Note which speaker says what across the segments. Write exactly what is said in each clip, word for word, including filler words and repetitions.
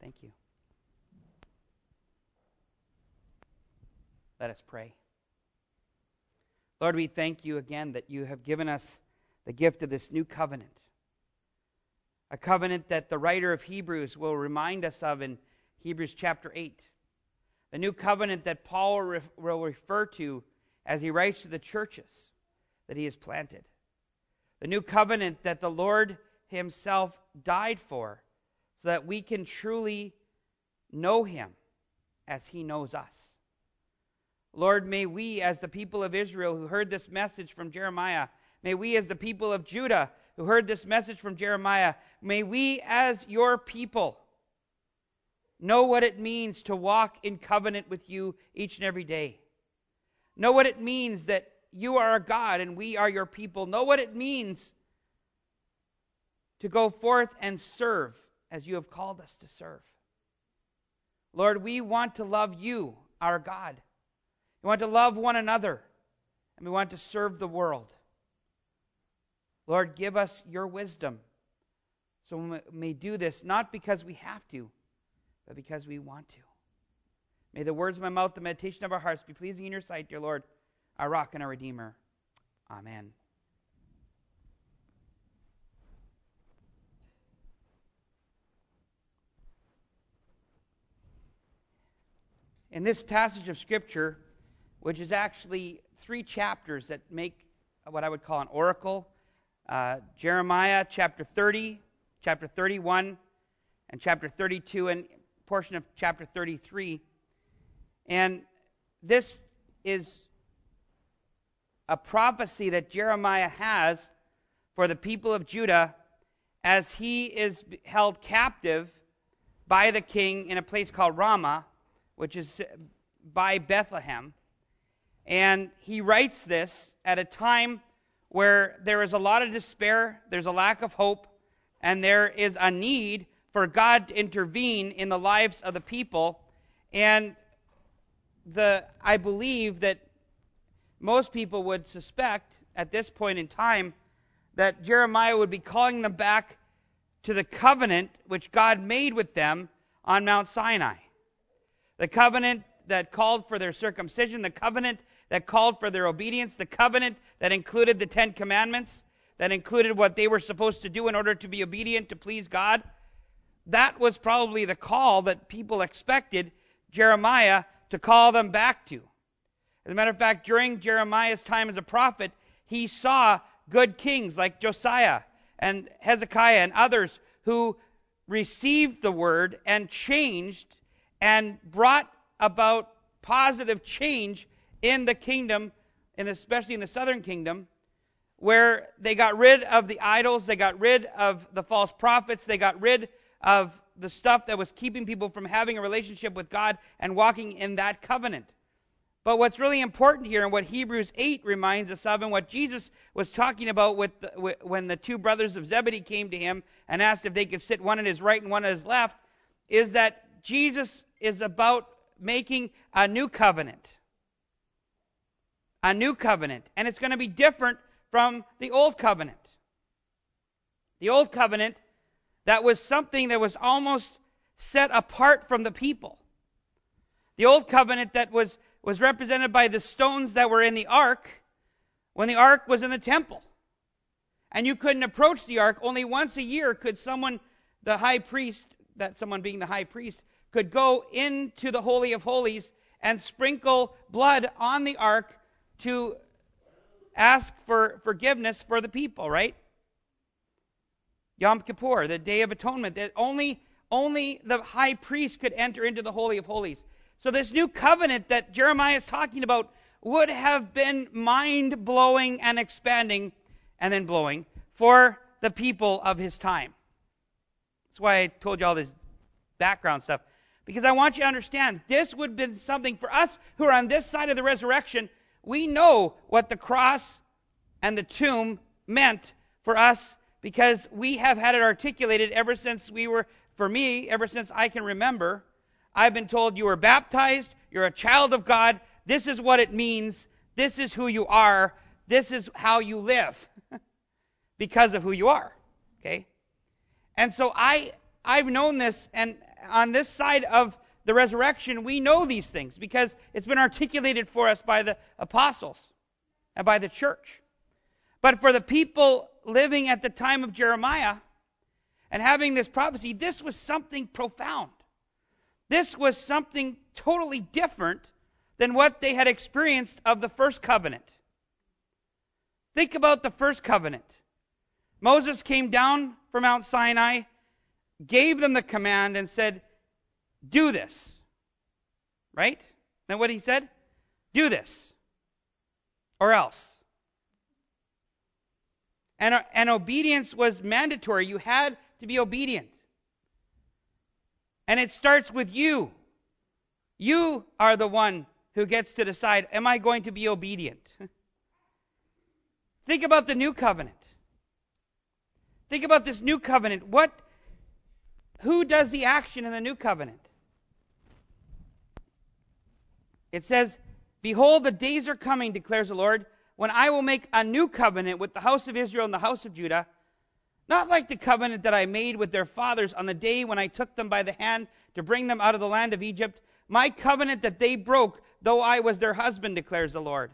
Speaker 1: Thank you. Let us pray. Lord, we thank you again that you have given us the gift of this new covenant. A covenant that the writer of Hebrews will remind us of in Hebrews chapter eight. The new covenant that Paul will refer to as he writes to the churches that he has planted. The new covenant that the Lord himself died for so that we can truly know him as he knows us. Lord, may we as the people of Israel who heard this message from Jeremiah, may we as the people of Judah who heard this message from Jeremiah, may we as your people know what it means to walk in covenant with you each and every day. Know what it means that you are a God and we are your people. Know what it means to go forth and serve as you have called us to serve. Lord, we want to love you, our God. We want to love one another, and we want to serve the world. Lord, give us your wisdom so we may do this not because we have to, but because we want to. May the words of my mouth, the meditation of our hearts be pleasing in your sight, dear Lord, our rock and our redeemer. Amen. In this passage of Scripture, which is actually three chapters that make what I would call an oracle, uh, Jeremiah chapter thirty, chapter thirty-one, and chapter thirty-two, and a portion of chapter thirty-three. And this is a prophecy that Jeremiah has for the people of Judah as he is held captive by the king in a place called Ramah, which is by Bethlehem. And he writes this at a time where there is a lot of despair, there's a lack of hope, and there is a need for God to intervene in the lives of the people. And the I believe that most people would suspect at this point in time that Jeremiah would be calling them back to the covenant which God made with them on Mount Sinai. The covenant that called for their circumcision, the covenant that called for their obedience, the covenant that included the Ten Commandments, that included what they were supposed to do in order to be obedient to please God. That was probably the call that people expected Jeremiah to call them back to. As a matter of fact, during Jeremiah's time as a prophet, he saw good kings like Josiah and Hezekiah and others who received the word and changed and brought about positive change in the kingdom, and especially in the southern kingdom, where they got rid of the idols, they got rid of the false prophets, they got rid of the stuff that was keeping people from having a relationship with God and walking in that covenant. But what's really important here, and what Hebrews eight reminds us of, and what Jesus was talking about with the, when the two brothers of Zebedee came to him and asked if they could sit one at his right and one at his left, is that Jesus is about making a new covenant. A new covenant. And it's going to be different from the old covenant. The old covenant, that was something that was almost set apart from the people. The old covenant that was, was represented by the stones that were in the ark when the ark was in the temple. And you couldn't approach the ark. Only once a year could someone, the high priest, that someone being the high priest, could go into the Holy of Holies and sprinkle blood on the ark to ask for forgiveness for the people, right? Yom Kippur, the Day of Atonement, that only, only the high priest could enter into the Holy of Holies. So this new covenant that Jeremiah is talking about would have been mind-blowing and expanding and then blowing for the people of his time. That's why I told you all this background stuff. Because I want you to understand, this would have been something for us who are on this side of the resurrection. We know what the cross and the tomb meant for us because we have had it articulated ever since we were, for me, ever since I can remember. I've been told you were baptized, you're a child of God, this is what it means, this is who you are, this is how you live because of who you are, okay? And so I, I've known this, and on this side of the resurrection, we know these things because it's been articulated for us by the apostles and by the church. But for the people living at the time of Jeremiah and having this prophecy, this was something profound. This was something totally different than what they had experienced of the first covenant. Think about the first covenant. Moses came down from Mount Sinai, gave them the command, and said, do this. Right? Then what he said? Do this. Or else. And, and obedience was mandatory. You had to be obedient. And it starts with you. You are the one who gets to decide, am I going to be obedient? Think about the new covenant. Think about this new covenant. What, who does the action in the new covenant? It says, behold, the days are coming, declares the Lord, when I will make a new covenant with the house of Israel and the house of Judah, not like the covenant that I made with their fathers on the day when I took them by the hand to bring them out of the land of Egypt, my covenant that they broke, though I was their husband, declares the Lord.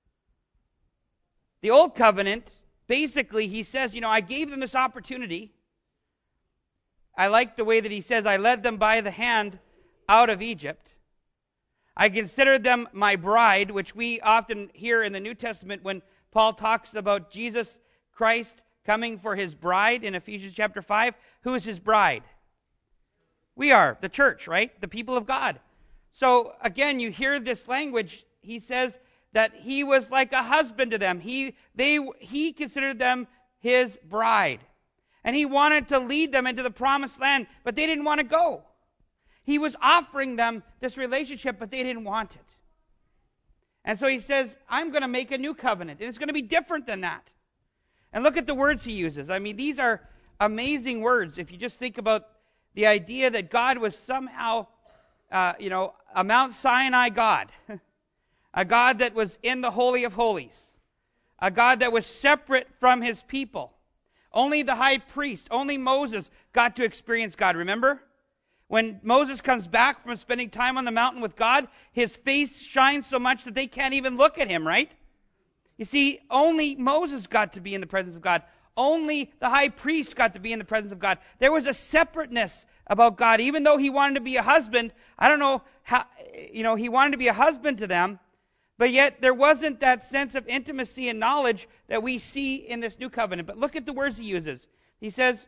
Speaker 1: The old covenant, basically, he says, you know, I gave them this opportunity. I like the way that he says, I led them by the hand out of Egypt. I considered them my bride, which we often hear in the New Testament when Paul talks about Jesus Christ coming for his bride in Ephesians chapter five. Who is his bride? We are, the church, right? The people of God. So again, you hear this language. He says that he was like a husband to them. He, they, he considered them his bride. And he wanted to lead them into the promised land, but they didn't want to go. He was offering them this relationship, but they didn't want it. And so he says, I'm going to make a new covenant, and it's going to be different than that. And look at the words he uses. I mean, these are amazing words. If you just think about the idea that God was somehow, uh, you know, a Mount Sinai God, a God that was in the Holy of Holies, a God that was separate from his people. Only the high priest, only Moses got to experience God. Remember? When Moses comes back from spending time on the mountain with God, his face shines so much that they can't even look at him, right? You see, only Moses got to be in the presence of God. Only the high priest got to be in the presence of God. There was a separateness about God. Even though he wanted to be a husband, I don't know how, you know, he wanted to be a husband to them, but yet there wasn't that sense of intimacy and knowledge that we see in this new covenant. But look at the words he uses. He says,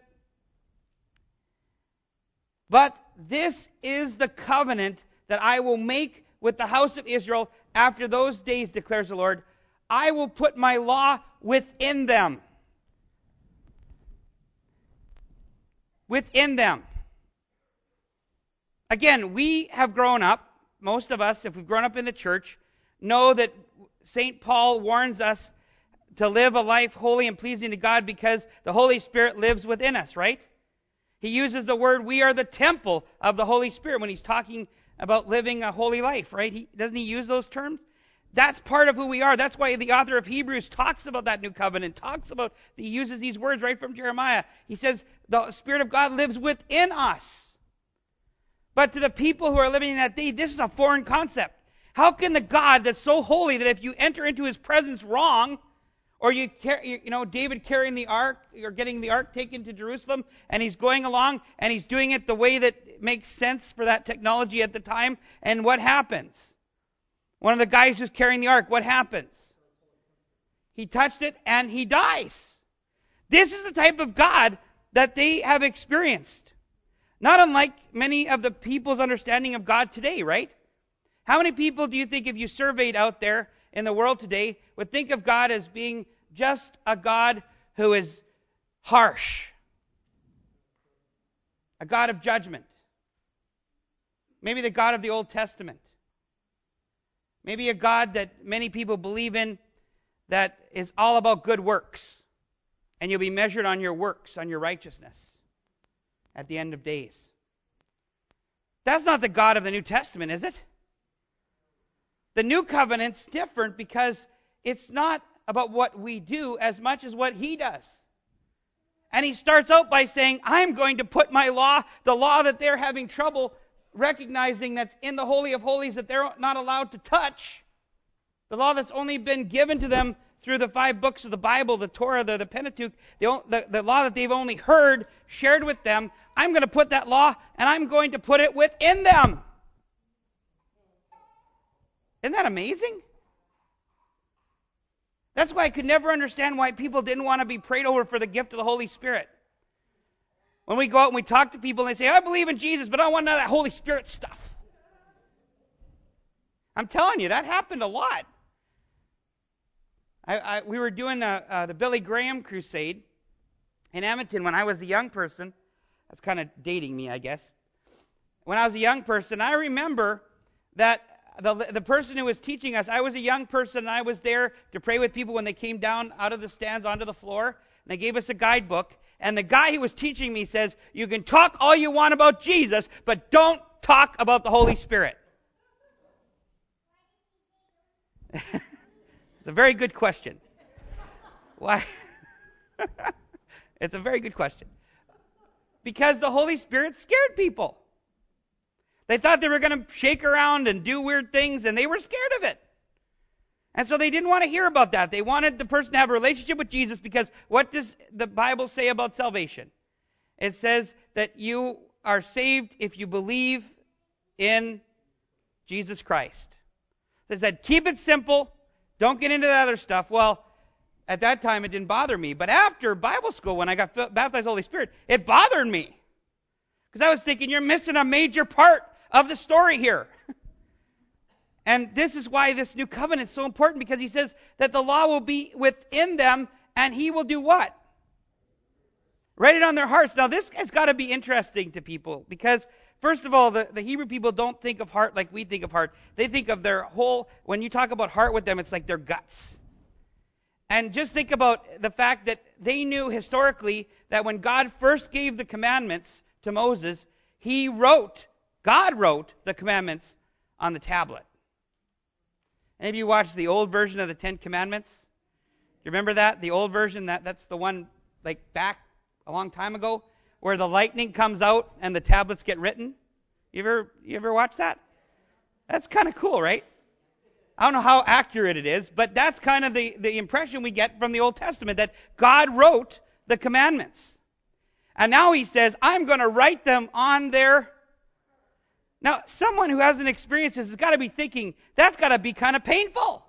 Speaker 1: but this is the covenant that I will make with the house of Israel after those days, declares the Lord. I will put my law within them. Within them. Again, we have grown up, most of us, if we've grown up in the church, know that Saint Paul warns us to live a life holy and pleasing to God because the Holy Spirit lives within us, right? He uses the word, we are the temple of the Holy Spirit when he's talking about living a holy life, right? He, doesn't he use those terms? That's part of who we are. That's why the author of Hebrews talks about that new covenant, talks about, he uses these words right from Jeremiah. He says, the Spirit of God lives within us. But to the people who are living in that day, this is a foreign concept. How can the God that's so holy that if you enter into his presence wrong, or you, you know, David carrying the ark, or getting the ark taken to Jerusalem, and he's going along, and he's doing it the way that makes sense for that technology at the time, and what happens? One of the guys who's carrying the ark, what happens? He touched it, and he dies. This is the type of God that they have experienced. Not unlike many of the people's understanding of God today, right? How many people do you think, if you surveyed out there in the world today, would think of God as being just a God who is harsh, a God of judgment, maybe the God of the Old Testament, maybe a God that many people believe in that is all about good works, and you'll be measured on your works, on your righteousness at the end of days. That's not the God of the New Testament, is it? The new covenant's different because it's not about what we do as much as what he does. And he starts out by saying, I'm going to put my law, the law that they're having trouble recognizing that's in the Holy of Holies that they're not allowed to touch, the law that's only been given to them through the five books of the Bible, the Torah, the, the Pentateuch, the, the, the law that they've only heard, shared with them. I'm going to put that law, and I'm going to put it within them. Isn't that amazing? That's why I could never understand why people didn't want to be prayed over for the gift of the Holy Spirit. When we go out and we talk to people, and they say, I believe in Jesus, but I don't want none of that Holy Spirit stuff. I'm telling you, that happened a lot. I, I, we were doing a, uh, the Billy Graham crusade in Edmonton when I was a young person. That's kind of dating me, I guess. When I was a young person, I remember that the, the person who was teaching us, I was a young person, and I was there to pray with people when they came down out of the stands onto the floor. And they gave us a guidebook. And the guy who was teaching me says, you can talk all you want about Jesus, but don't talk about the Holy Spirit. It's a very good question. Why? It's a very good question. Because the Holy Spirit scared people. They thought they were going to shake around and do weird things, and they were scared of it. And so they didn't want to hear about that. They wanted the person to have a relationship with Jesus, because what does the Bible say about salvation? It says that you are saved if you believe in Jesus Christ. It said, keep it simple. Don't get into the other stuff. Well, at that time, it didn't bother me. But after Bible school, when I got baptized in the Holy Spirit, it bothered me. Because I was thinking, you're missing a major part of the story here. And this is why this new covenant is so important, because he says that the law will be within them, and he will do what? Write it on their hearts. Now, this has got to be interesting to people, because first of all, the, the Hebrew people don't think of heart like we think of heart. They think of their whole, when you talk about heart with them, it's like their guts. And just think about the fact that they knew historically that when God first gave the commandments to Moses, he wrote, God wrote the commandments on the tablet. Any of you watched the old version of the Ten Commandments? You remember that? The old version, that, that's the one like back a long time ago, where the lightning comes out and the tablets get written. You ever, you ever watch that? That's kind of cool, right? I don't know how accurate it is, but that's kind of the, the impression we get from the Old Testament, that God wrote the commandments. And now he says, I'm going to write them on their... Now, someone who hasn't experienced this has got to be thinking, that's got to be kind of painful.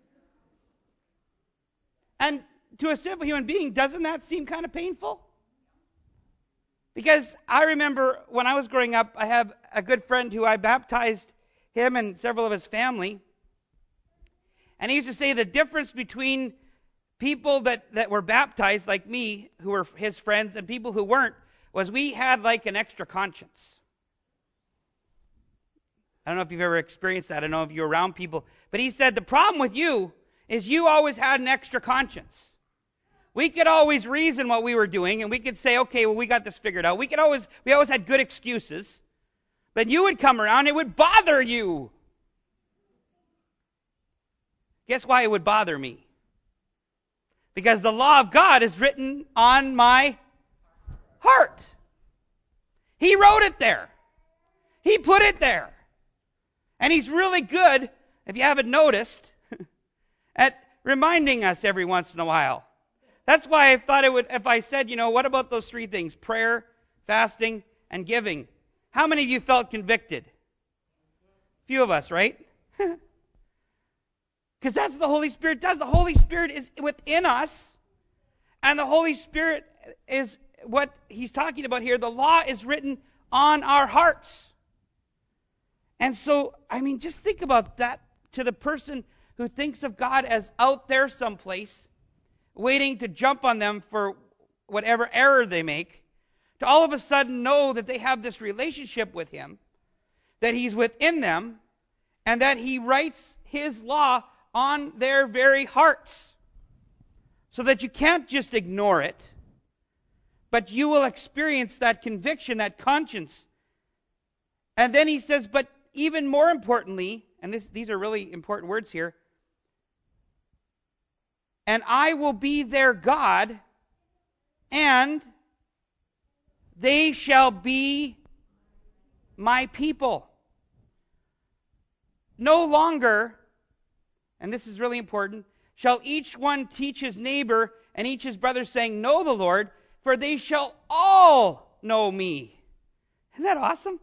Speaker 1: And to a simple human being, doesn't that seem kind of painful? Because I remember when I was growing up, I have a good friend who I baptized him and several of his family. And he used to say the difference between people that, that were baptized, like me, who were his friends, and people who weren't, was we had like an extra conscience. I don't know if you've ever experienced that. I don't know if you're around people. But he said the problem with you is you always had an extra conscience. We could always reason what we were doing, and we could say, okay, well, we got this figured out. We could always, we always had good excuses. But you would come around, it would bother you. Guess why it would bother me? Because the law of God is written on my heart. He wrote it there. He put it there. And he's really good, if you haven't noticed, at reminding us every once in a while. That's why I thought it would, if I said, you know, what about those three things? Prayer, fasting, and giving. How many of you felt convicted? A few of us, right? Because that's what the Holy Spirit does. The Holy Spirit is within us. And the Holy Spirit is what he's talking about here. The law is written on our hearts. And so, I mean, just think about that to the person who thinks of God as out there someplace, waiting to jump on them for whatever error they make, to all of a sudden know that they have this relationship with him, that he's within them, and that he writes his law on their very hearts. So that you can't just ignore it, but you will experience that conviction, that conscience. And then he says, but even more importantly, and this, these are really important words here, and I will be their God, and they shall be my people. No longer, and this is really important, shall each one teach his neighbor and each his brother, saying, know the Lord, for they shall all know me. Isn't that awesome?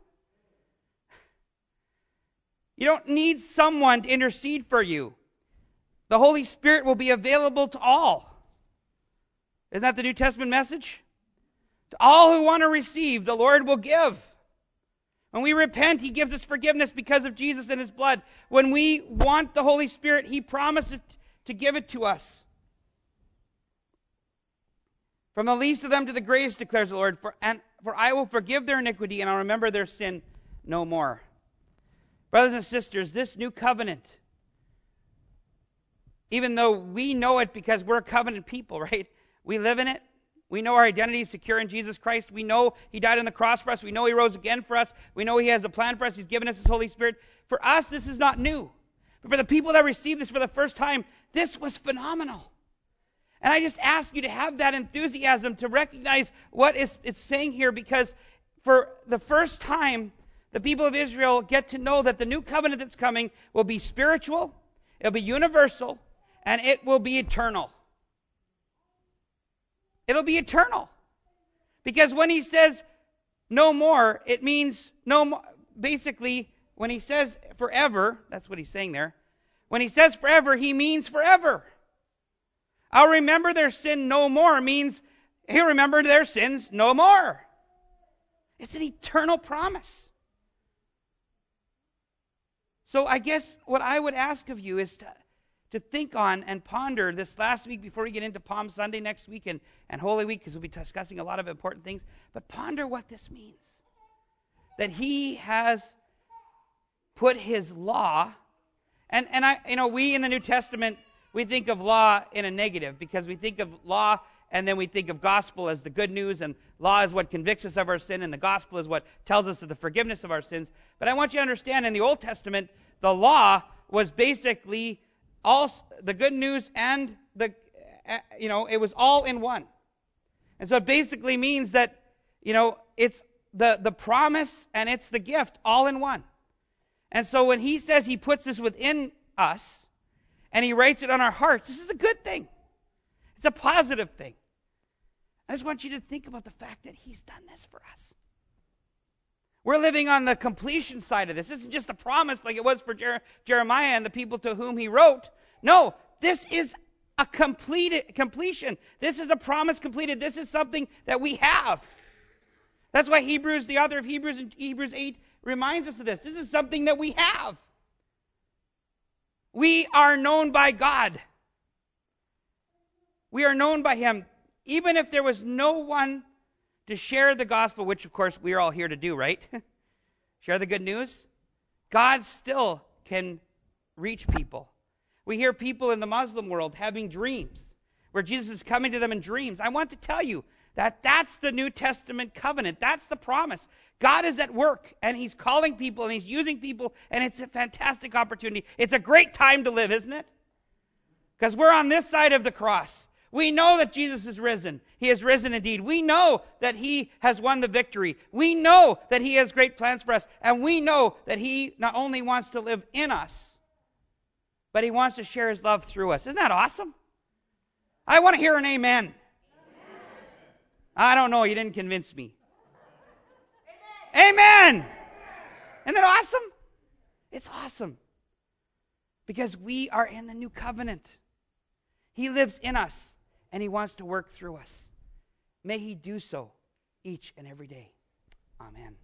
Speaker 1: You don't need someone to intercede for you. The Holy Spirit will be available to all. Isn't that the New Testament message? To all who want to receive, the Lord will give. When we repent, He gives us forgiveness because of Jesus and His blood. When we want the Holy Spirit, He promises to give it to us. From the least of them to the greatest, declares the Lord, for, and, for I will forgive their iniquity and I'll remember their sin no more. Brothers and sisters, this new covenant, even though we know it because we're a covenant people, right? We live in it. We know our identity is secure in Jesus Christ. We know He died on the cross for us. We know He rose again for us. We know He has a plan for us. He's given us His Holy Spirit. For us, this is not new. But for the people that received this for the first time, this was phenomenal. And I just ask you to have that enthusiasm to recognize what is it's saying here, because for the first time, the people of Israel get to know that the new covenant that's coming will be spiritual, it'll be universal, and it will be eternal. It'll be eternal. Because when He says no more, it means no more. Basically, when He says forever, that's what He's saying there. When He says forever, He means forever. I'll remember their sin no more means He'll remember their sins no more. It's an eternal promise. So I guess what I would ask of you is to, to think on and ponder this last week before we get into Palm Sunday next week and, and Holy Week, because we'll be discussing a lot of important things. But ponder what this means. That He has put His law, and, and I, you know, we in the New Testament, we think of law in a negative, because we think of law and then we think of gospel as the good news, and law is what convicts us of our sin, and the gospel is what tells us of the forgiveness of our sins. But I want you to understand, in the Old Testament, the law was basically all the good news and the, you know, it was all in one. And so it basically means that, you know, it's the, the promise and it's the gift all in one. And so when He says He puts this within us and He writes it on our hearts, this is a good thing. It's a positive thing. I just want you to think about the fact that He's done this for us. We're living on the completion side of this. This isn't just a promise like it was for Jer- Jeremiah and the people to whom he wrote. No, this is a completed completion. This is a promise completed. This is something that we have. That's why Hebrews, the author of Hebrews in Hebrews eight, reminds us of this. This is something that we have. We are known by God. We are known by Him. Even if there was no one to share the gospel, which of course we are all here to do, right? Share the good news. God still can reach people. We hear people in the Muslim world having dreams where Jesus is coming to them in dreams. I want to tell you that that's the New Testament covenant. That's the promise. God is at work, and He's calling people, and He's using people, and it's a fantastic opportunity. It's a great time to live, isn't it? Because we're on this side of the cross. We know that Jesus is risen. He has risen indeed. We know that He has won the victory. We know that He has great plans for us. And we know that He not only wants to live in us, but He wants to share His love through us. Isn't that awesome? I want to hear an amen. Amen. I don't know. You didn't convince me. Amen. Amen. Isn't that awesome? It's awesome. Because we are in the new covenant. He lives in us. And He wants to work through us. May He do so each and every day. Amen.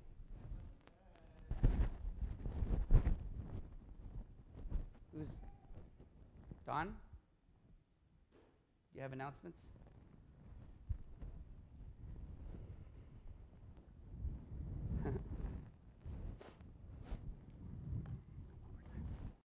Speaker 1: Who's Don? Do you have announcements?